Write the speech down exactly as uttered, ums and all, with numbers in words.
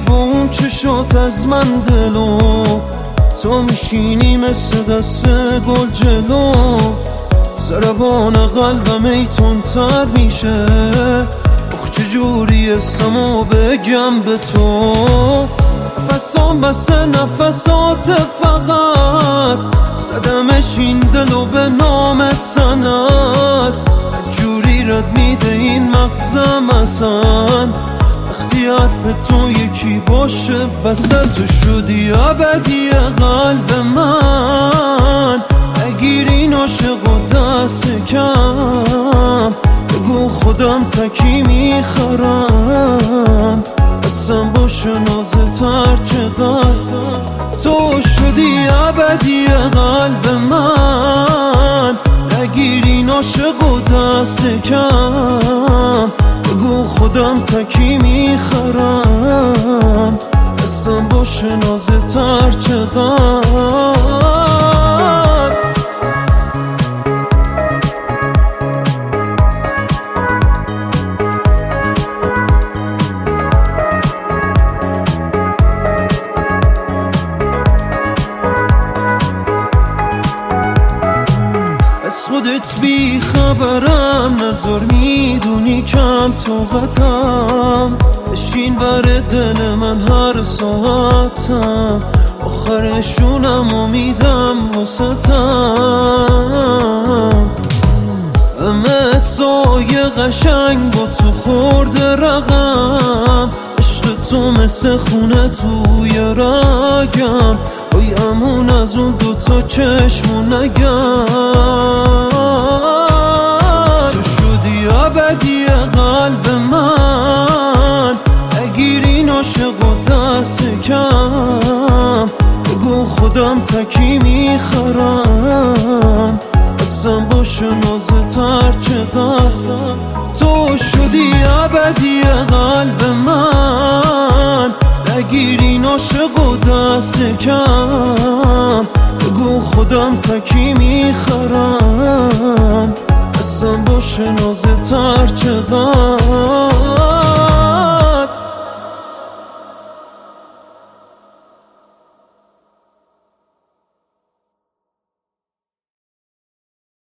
با اون چشات از من دلو، تو میشینی مثل دست گل جلو، ضربان قلبم ای تندتر میشه، اخ چجوری اسمو بگم به تو. نفسام بسته نفسات فقط، زدمش این دلو به نامت سند، جوری رد میده این مغزم اصلا، وقتی حرف تو یکی باشه وسط تو شدی ابدی قلب من، اگیر این عاشق و دست کم، بگو خودم تکی میخرم، قسم باشه نازت هر چقدر، تو شدی ابدی قلب من، نگیر این عاشق و دست کم، بگو خودم تکی میخرم، قسم باشه نازت هر چقدر. از خودت بی خبرم، نظر میدونی کم طاقتم، بشین بر دل من هر ساعتم، آخرشونم امیدم واسطم، همه سایه قشنگ با تو خورده رقم، عشق تو مثل خونه توی رگم، وای امون از اون دوتا چشمو نگم، تو شدی ابدی قلب من، نگیر این عاشق و دست کم، بگو خودم تکی میخرم، قسم باشه نازت هر چقدر، تو شدی ابدی قلب من، نگیر این عاشق و دست کم، بگو خودم تکی میخرم.